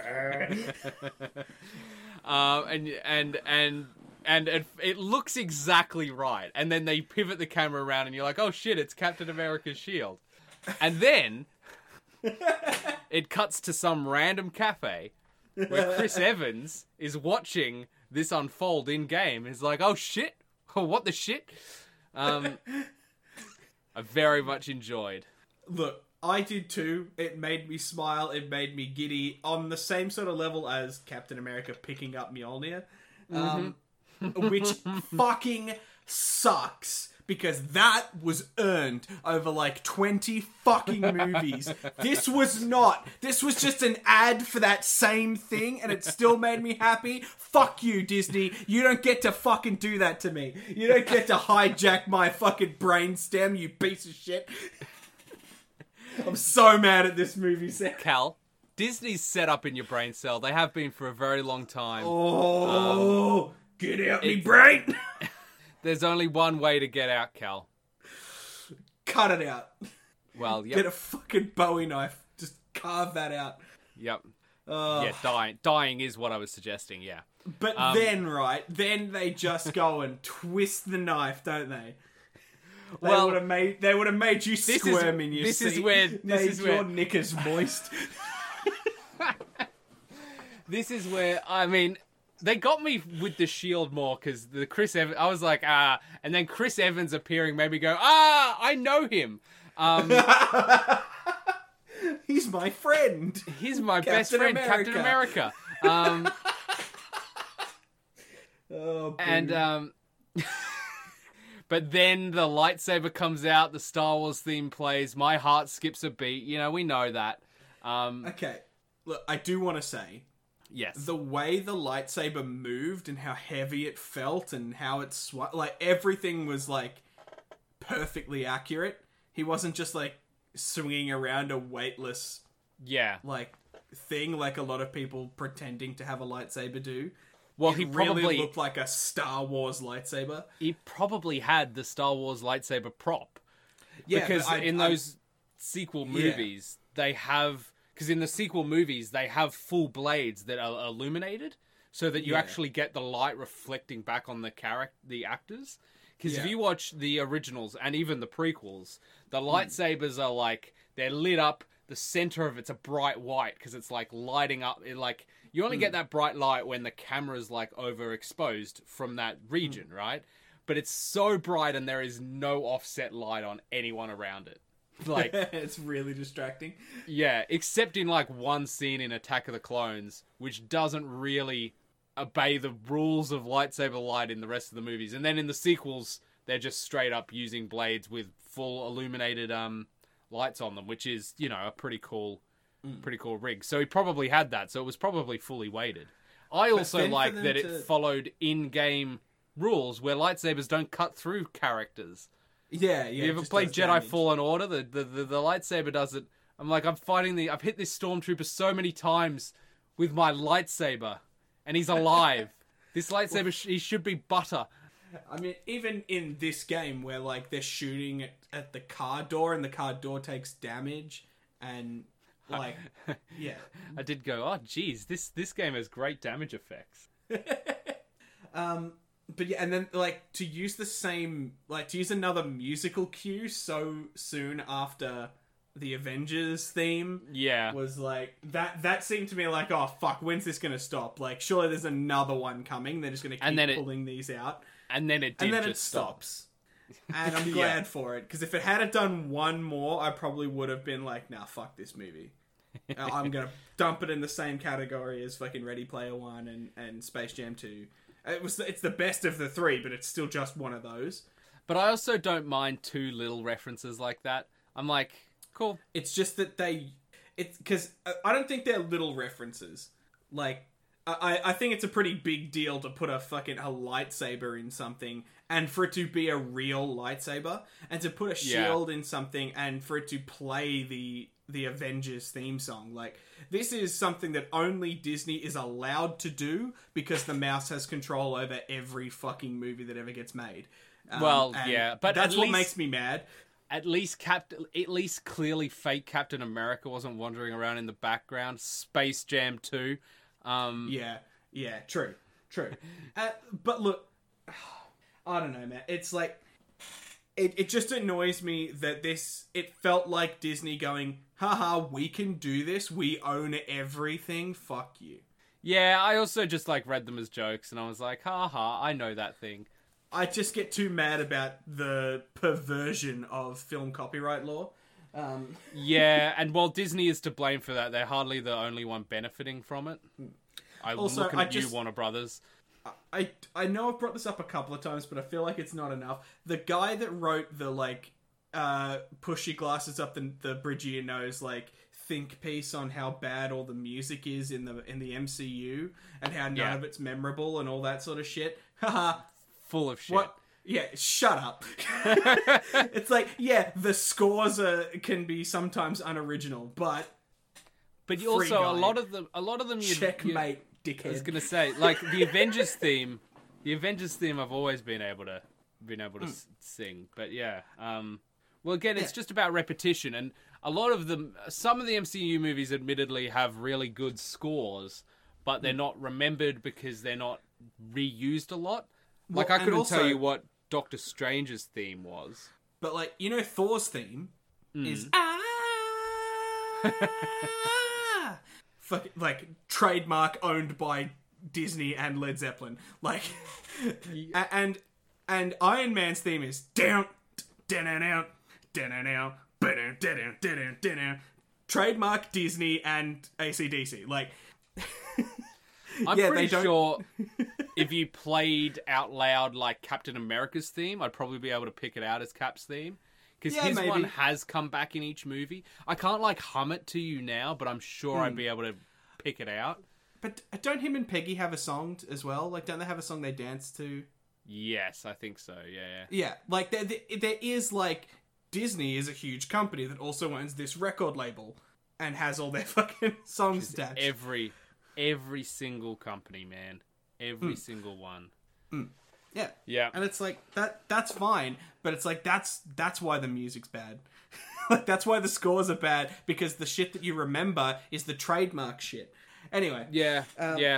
Um, and and and and it, it looks exactly right. And then they pivot the camera around, and you're like, "Oh shit, it's Captain America's shield." And then it cuts to some random cafe where Chris Evans is watching this unfold in game. He's like, "Oh shit, oh, what the shit?" Um, I very much enjoyed. Look, I did too. It made me smile. It made me giddy on the same sort of level as Captain America picking up Mjolnir. Um, which fucking sucks. Because that was earned over like twenty fucking movies. This was not. This was just an ad for that same thing and it still made me happy. Fuck you, Disney. You don't get to fucking do that to me. You don't get to hijack my fucking brainstem, you piece of shit. I'm so mad at this movie set. Cal, Disney's set up in your brain cell. They have been for a very long time. Oh, get out me it's- brain. There's only one way to get out, Cal. Cut it out. Well, yep, Get a fucking Bowie knife. Just carve that out. yep. Oh. Yeah, dying. Dying is what I was suggesting, yeah. But Um, then, right, then they just go and twist the knife, don't they? They Well, would have made they would have made you is- squirm in your this seat. is where- this made is your where- knickers moist. This is where, I mean, they got me with the shield more because the Chris Evans, I was like, ah, and then Chris Evans appearing made me go, ah, I know him. Um, He's my friend. he's my best Captain friend, America. Captain America. Um, Oh, and, boo. um, but then the lightsaber comes out, the Star Wars theme plays, my heart skips a beat. You know, we know that. Um, okay, look, I do want to say yes. the way the lightsaber moved and how heavy it felt and how it swung, like everything was like perfectly accurate. He wasn't just like swinging around a weightless yeah. like thing like a lot of people pretending to have a lightsaber do. Well, It he really probably looked like a Star Wars lightsaber. he probably had the Star Wars lightsaber prop. Yeah, because but I- in I- those sequel movies, they have... Because in the sequel movies, they have full blades that are illuminated. so that you Yeah. actually get the light reflecting back on the character, the actors. Because Yeah. if you watch the originals and even the prequels, the lightsabers are like they're lit up. The center of it's a bright white because it's like lighting up. It like you only get that bright light when the camera's like overexposed from that region, right? But it's so bright and there is no offset light on anyone around it. Like, it's really distracting. yeah, except in like one scene in Attack of the Clones, which doesn't really obey the rules of lightsaber light in the rest of the movies. And then in the sequels, they're just straight up using blades with full illuminated um lights on them, which is, you know, a pretty cool Mm. pretty cool rig. So he probably had that, so it was probably fully weighted. I also then for like them that to- it followed in-game rules where lightsabers don't cut through characters. Yeah, yeah. You it ever just played does Jedi damage. Fallen Order? The, the the the lightsaber does it. I'm like, I'm fighting the. I've hit this stormtrooper so many times with my lightsaber, and he's alive. This lightsaber, sh- he should be butter. I mean, even in this game where like they're shooting at, at the car door and the car door takes damage, and like, yeah, I did go, oh, geez, this this game has great damage effects. um, but yeah, and then like to use the same, like to use another musical cue so soon after the Avengers theme Yeah, was like that. That seemed to me like, oh fuck, when's this gonna stop? Like, surely there's another one coming. They're just gonna keep And then it- pulling these out. and then it did And then just it stop. stops. And I'm Yeah. glad for it, because if it had done one more, I probably would have been like, nah, fuck this movie. Uh, I'm gonna dump it in the same category as fucking Ready Player One and, and Space Jam Two. It was it's the best of the three, but it's still just one of those. But I also don't mind too little references like that. I'm like, cool. It's just that they, it's because I don't think they're little references. Like, I, I think it's a pretty big deal to put a fucking a lightsaber in something and for it to be a real lightsaber, and to put a Yeah. shield in something and for it to play the the Avengers theme song. Like, this is something that only Disney is allowed to do because the mouse has control over every fucking movie that ever gets made. Um, Well, and yeah, but that's at what least- makes me mad. At least Cap, at least clearly fake Captain America wasn't wandering around in the background. Space Jam two. Um, Yeah, yeah, true, true. uh, but look, I don't know, man. It's like, it, it just annoys me that this, it felt like Disney going, haha, we can do this, we own everything, fuck you. Yeah, I also just like read them as jokes, and I was like, ha ha, I know that thing. I just get too mad about the perversion of film copyright law. Um, Yeah, and while Disney is to blame for that, they're hardly the only one benefiting from it. I'm Also, looking I at just- you, Warner Brothers. I I know I've brought this up a couple of times, but I feel like it's not enough. The guy that wrote the like uh push your glasses up the the bridge of your nose like think piece on how bad all the music is in the in the M C U and how none Yeah. of it's memorable and all that sort of shit. Haha. Full of shit. What? Yeah, shut up. It's like, yeah, the scores are can be sometimes unoriginal, but But you Free also, a guy. lot of them, a lot of them, you, checkmate, You, I was dickhead. gonna say, like the Avengers theme, the Avengers theme, I've always been able to, been able to s- sing. But yeah, um, well, again, it's Yeah. just about repetition, and a lot of them, some of the M C U movies, admittedly, have really good scores, but they're not remembered because they're not reused a lot. Like Well, I and couldn't also- tell you what Doctor Strange's theme was. But like, you know, Thor's theme is ah, fuck, like trademark owned by Disney and Led Zeppelin. Like, a- and and Iron Man's theme is down, down, down, down, down, down, down, down, down. Trademark Disney and A C D C. Like, I'm Yeah, pretty they don't- sure if you played out loud like Captain America's theme, I'd probably be able to pick it out as Cap's theme. Because Yeah, his maybe. one has come back in each movie. I can't like hum it to you now, but I'm sure Hmm. I'd be able to pick it out. but don't him and Peggy have a song t- as well? Like, don't they have a song they dance to? Yes, I think so. Yeah, yeah. Yeah, like there, there, there is like Disney is a huge company that also owns this record label and has all their fucking songs attached. Every, every single company, man. Every Hmm. single one. yeah, Yeah. and it's like that. That's fine, but it's like that's that's why the music's bad. Like that's why the scores are bad, because the shit that you remember is the trademark shit. Anyway, Yeah, Um, yeah.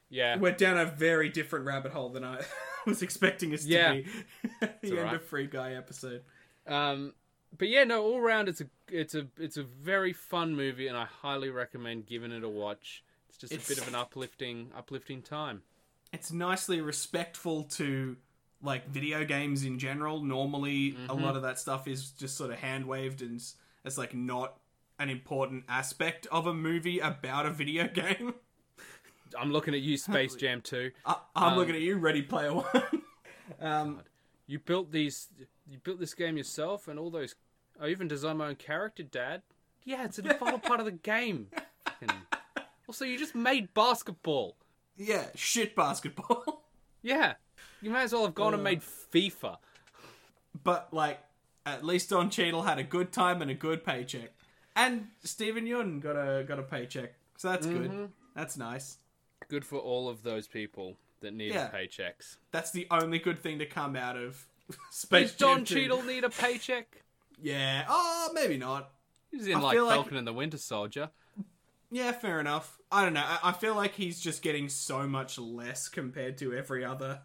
Yeah. We're down a very different rabbit hole than I was expecting us Yeah. to be at the It's end alright. of Free Guy episode. Um, but yeah, no, all around it's a it's a it's a very fun movie, and I highly recommend giving it a watch. It's just It's- a bit of an uplifting uplifting time. It's nicely respectful to like video games in general. Normally, a lot of that stuff is just sort of hand waved and s- it's like not an important aspect of a movie about a video game. I'm looking at you, Space Jam two. I- I'm Um, looking at you, Ready Player One. um, You built these. You built this game yourself, and all those. I even designed my own character, Dad. Yeah, it's a vital part of the game. Fucking- Also, you just made basketball. yeah, shit basketball. Yeah, you may as well have gone and Uh. made FIFA. But like, at least Don Cheadle had a good time and a good paycheck, and Stephen Yeun got a got a paycheck, so that's good. That's nice. Good for all of those people that needed Yeah. paychecks. That's the only good thing to come out of Space Does Jam Don two. Cheadle need a paycheck? Yeah. Oh, maybe not. He's in I like feel like- Falcon and the Winter Soldier. Yeah, fair enough. I don't know. I, I feel like he's just getting so much less compared to every other.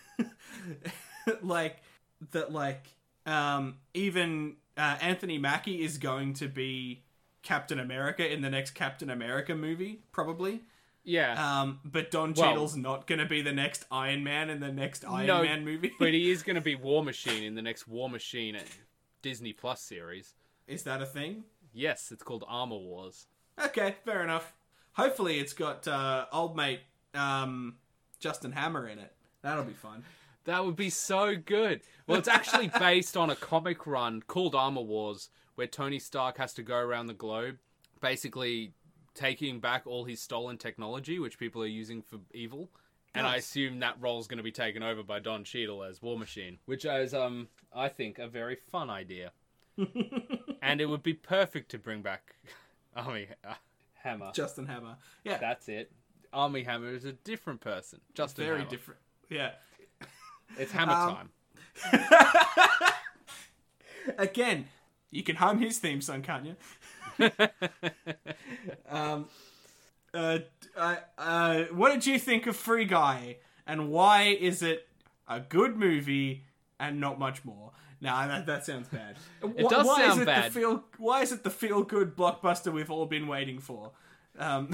like that. Like um, even uh, Anthony Mackie is going to be Captain America in the next Captain America movie, probably. Yeah, Um, but Don Well- Cheadle's not going to be the next Iron Man in the next Iron No, Man movie. but he is going to be War Machine in the next War Machine Disney Plus series. Is that a thing? Yes, it's called Armor Wars. Okay, fair enough. Hopefully it's got uh, old mate um, Justin Hammer in it. That'll be fun. That would be so good. Well, it's actually based on a comic run called Armor Wars, where Tony Stark has to go around the globe, basically taking back all his stolen technology, which people are using for evil. And I Nice. assume that role's going to be taken over by Don Cheadle as War Machine, which is, um, I think, a very fun idea. And it would be perfect to bring back Army uh, Hammer. Justin Hammer. Yeah, That's it. Army Hammer is a different person. Justin very Hammer. different. Yeah. It's Hammer Um, time. Again, you can hum his theme song, can't you? um, uh, uh, uh, what did you think of Free Guy, and why is it a good movie and not much more? Nah, that, that sounds bad. It does why sound is it bad. The feel, why is it the feel-good blockbuster we've all been waiting for? Um,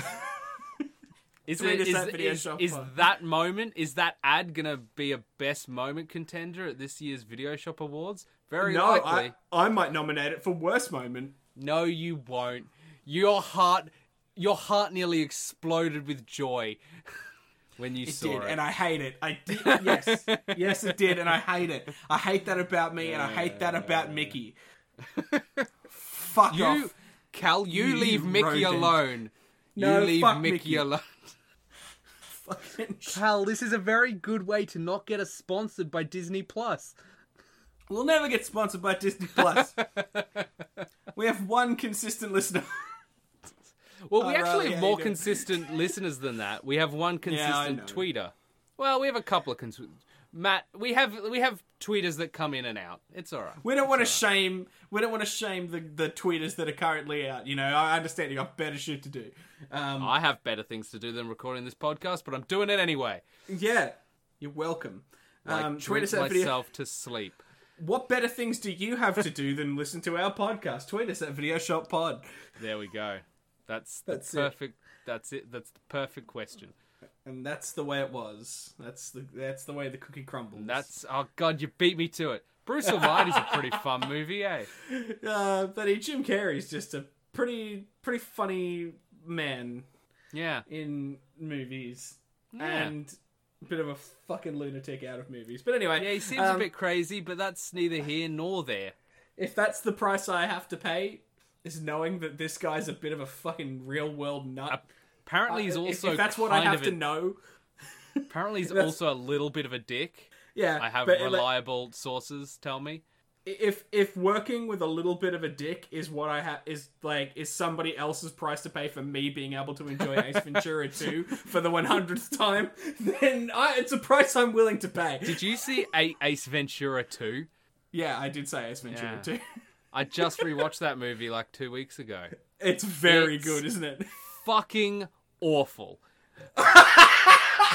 Is, Tweet it, us is, at Video is, Shop is Pod. that moment, is that ad going to be a best moment contender at this year's Video Shop Awards? Very no, likely. I, I might nominate it for worst moment. No, you won't. Your heart, your heart nearly exploded with joy when you It saw did, it. and I hate it. I did, yes, yes, it did, and I hate it. I hate that about me, and I hate that about Mickey. Fuck you, off. Cal, you, You leave Mickey rodent. alone. No, you leave fuck Mickey, Mickey. alone. Fucking sh- Cal, this is a very good way to not get us sponsored by Disney Plus. We'll never get sponsored by Disney Plus. We have one consistent listener. Well, we Oh, actually right, have yeah, more you do. consistent listeners than that. We have one consistent know. tweeter. Well, we have a couple of cons- Matt. We have we have tweeters that come in and out. It's all right. We don't want to shame. We don't want to shame the, the tweeters that are currently out. You know, I understand you got better shit to do. Um, I have better things to do than recording this podcast, but I'm doing it anyway. yeah, you're welcome. Like um, tweet drink us at video. myself to sleep. What better things do you have to do than listen to our podcast? Tweet us at Video Shop Pod. There we go. That's the That's it. perfect. That's it. That's the perfect question. And that's the way it was. That's the that's the way the cookie crumbles. That's oh god, you beat me to it. Bruce Almighty's a pretty fun movie, eh? uh, but he, Jim Carrey's just a pretty pretty funny man Yeah. in movies, Yeah. and a bit of a fucking lunatic out of movies. But anyway, Yeah, he seems um, a bit crazy, but that's neither here nor there. if that's the price I have to pay, is knowing that this guy's a bit of a fucking real world nut. Apparently, he's Uh, if- also if that's what I kind have of to a- know. Apparently, he's That's- also a little bit of a dick. Yeah, I have but, like, reliable sources tell me. if if working with a little bit of a dick is what I have is like is somebody else's price to pay for me being able to enjoy Ace Ventura two for the one hundredth time, then I, it's a price I'm willing to pay. Did you see A- Ace Ventura two? Yeah, I did say Ace Ventura Yeah. two. I just rewatched that movie like two weeks ago. It's very It's- good, isn't it? Fucking awful.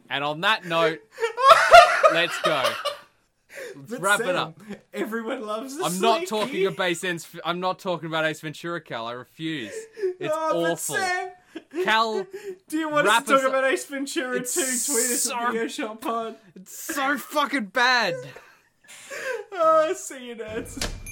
And on that note, let's go. Let's But wrap it Sam, up. Everyone loves the I'm not Slinky. talking about Ace. I'm not talking about Ace Ventura, Cal. I refuse. It's Oh, but awful. Sam, Cal, do you want wrap us to talk us- about Ace Ventura two? It's Tweet us so- at Video Shop Pod. it's so fucking bad. Oh, see you, nerds.